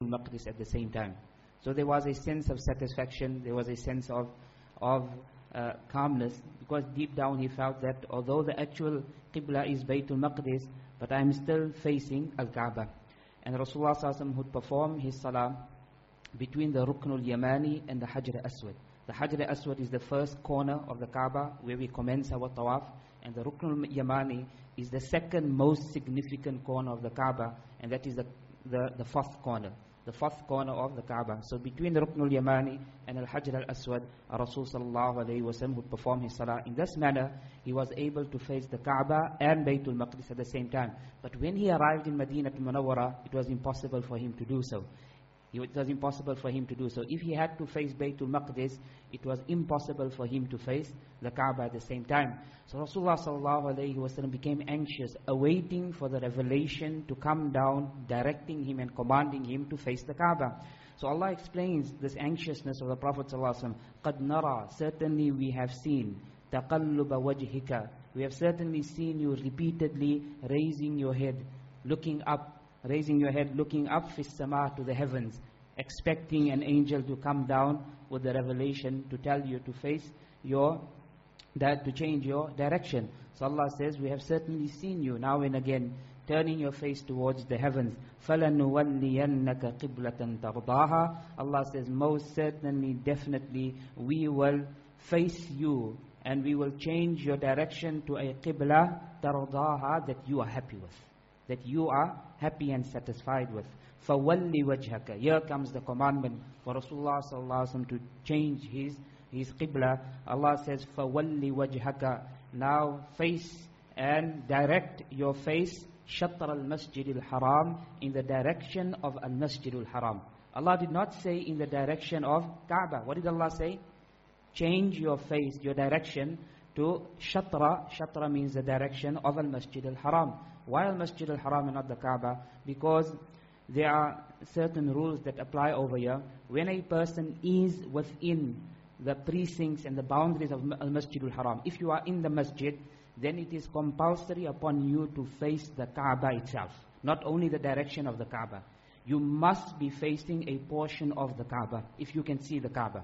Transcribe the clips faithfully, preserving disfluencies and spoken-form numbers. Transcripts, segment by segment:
Baytul Maqdis at the same time. So there was a sense of satisfaction, there was a sense of, of uh, calmness, because deep down he felt that although the actual Qibla is Baytul Maqdis, but I am still facing Al-Kaaba. And Rasulullah sallallahu alaihi wasallam would perform his salah between the Ruknul Yamani and the Hajr Aswad. The Hajr Aswad is the first corner of the Kaaba where we commence our tawaf, and the Ruknul Yamani is the second most significant corner of the Kaaba, and that is the, the, the fourth corner. The fourth corner of the Kaaba. So between the Ruknul Yamani and Al-Hajr Al-Aswad, Rasul sallallahu alayhi wa sallam would perform his salah. In this manner, he was able to face the Kaaba and Baytul Maqdis at the same time. But when he arrived in Medina al-Munawwara, it was impossible for him to do so. It was impossible for him to do so. If he had to face Baytul Maqdis, it was impossible for him to face the Kaaba at the same time. So Rasulullah sallallahu alayhi wa sallam became anxious, awaiting for the revelation to come down, directing him and commanding him to face the Kaaba. So Allah explains this anxiousness of the Prophet sallallahu alayhi wa sallam. قَدْ نَرَى, certainly we have seen, تَقَلُّبَ وَجْهِكَ, we have certainly seen you repeatedly raising your head, looking up, raising your head, looking up fis sama, to the heavens, expecting an angel to come down with the revelation to tell you to face your, that to change your direction. So Allah says, we have certainly seen you now and again turning your face towards the heavens. فَلَنُوَلِّيَنَّكَ قِبْلَةً تَرْضَاهَا, Allah says, most certainly, definitely, we will face you and we will change your direction to a qibla تَرْضَاهَا, that you are happy with, that you are happy and satisfied with. فَوَلِّ وَجْهَكَ, here comes the commandment for Rasulullah sallallahu alaihi wasallam to change his his qibla. Allah says, فَوَلِّ وَجْهَكَ, now face and direct your face شَطْرَ الْمَسْجِدِ الْحَرَامِ, in the direction of al-Masjid al-Haram. Allah did not say in the direction of Kaaba. What did Allah say? Change your face, your direction to Shatra. Shatra means the direction of al-Masjid al-Haram. Why al-Masjid al-Haram and not the Kaaba? Because there are certain rules that apply over here. When a person is within the precincts and the boundaries of al-Masjid al-Haram, if you are in the masjid, then it is compulsory upon you to face the Kaaba itself. Not only the direction of the Kaaba. You must be facing a portion of the Kaaba, if you can see the Kaaba.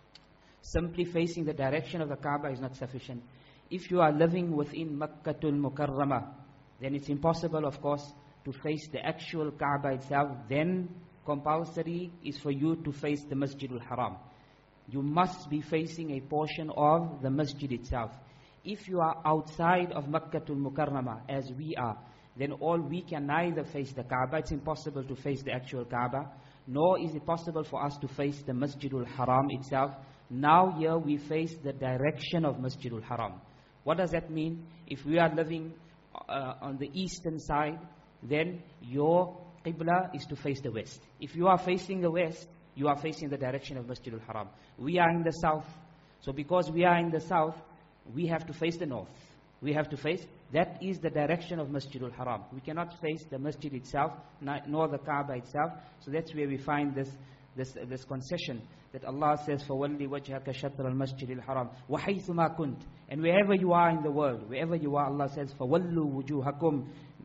Simply facing the direction of the Kaaba is not sufficient. If you are living within Makkatul Mukarramah, then it's impossible, of course, to face the actual Kaaba itself. Then compulsory is for you to face the Masjid al-Haram. You must be facing a portion of the masjid itself. If you are outside of Makkatul Mukarramah, as we are, then all we can neither face the Kaaba, it's impossible to face the actual Kaaba, nor is it possible for us to face the Masjid al-Haram itself. Now here we face the direction of Masjid al-Haram. What does that mean? If we are living uh, on the eastern side, then your Qibla is to face the west. If you are facing the west, you are facing the direction of Masjid al-Haram. We are in the south. So because we are in the south, we have to face the north. We have to face, that is the direction of Masjid al-Haram. We cannot face the masjid itself, nor the Kaaba itself. So that's where we find this this, this concession that Allah says, فَوَلِّ وَجْهَكَ شَطْرَ الْمَسْجِدِ الْحَرَامِ وَحَيْثُ مَا كُنْتَ, and wherever you are in the world, wherever you are, Allah says, فَوَلُّوا وُجُوهَكُمْ,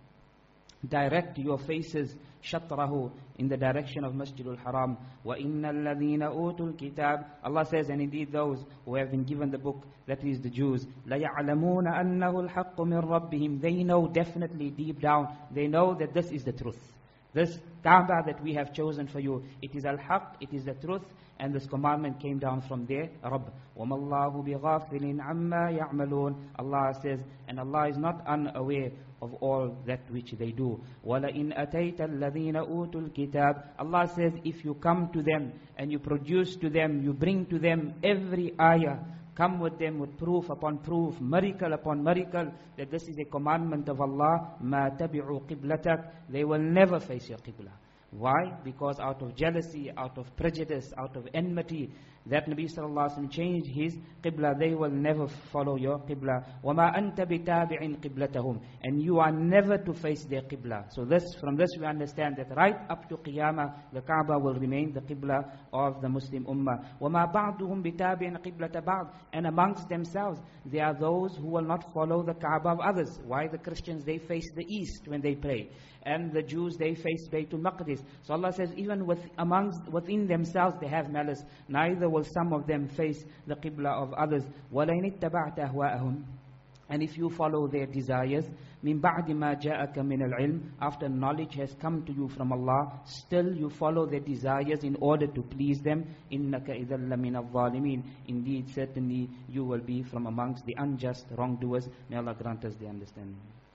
direct your faces shatrahu, in the direction of Masjid al-Haram. وَإِنَّ الَّذِينَ أُوتُوا الْكِتَابِ, Allah says, and indeed those who have been given the book, that is the Jews, لَيَعْلَمُونَ أَنَّهُ الْحَقُّ مِنْ رَبِّهِمْ, they know definitely deep down, they know that this is the truth. This Kaaba that we have chosen for you, it is al-haq, it is the truth, and this commandment came down from their Rabb. وَمَا اللَّهُ بِغَافِلٍ عَمَّا يَعْمَلُونَ, Allah says, and Allah is not unaware of all that which they do. وَلَئِنْ أَتَيْتَ الَّذِينَ أُوتُوا الْكِتَابِ, Allah says, if you come to them and you produce to them, you bring to them every ayah, come with them with proof upon proof, miracle upon miracle, that this is a commandment of Allah, مَا تَبِعُوا قِبْلَتَكَ, they will never face your qibla. Why? Because out of jealousy, out of prejudice, out of enmity, that Nabi sallallahu alaihi wasallam changed his qibla, they will never follow your qibla. وَمَا أَنْتَ بِتَابِعٍ قِبْلَتَهُمْ, and you are never to face their qibla. So this, from this we understand that right up to Qiyamah, the Kaaba will remain the qibla of the Muslim Ummah. وَمَا بَعْضُهُمْ بِتَابِعٍ قِبْلَةَ بَعْضٍ, and amongst themselves, there are those who will not follow the Kaaba of others. Why? The Christians, they face the east when they pray. And the Jews, they face Baytul Maqdis. So Allah says, even with amongst within themselves they have malice. Neither will some of them face the qibla of others. وَلَئِنِ اتَّبَعْتَ أَهْوَاءَهُمْ. And if you follow their desires, مِن بَعْدِ مَا جَاءَكَ مِنَ الْعِلْمِ, after knowledge has come to you from Allah, still you follow their desires in order to please them, إِنَّكَ إِذًا لَمِنَ الظَّالِمِينَ. Indeed, certainly you will be from amongst the unjust wrongdoers. May Allah grant us the understanding.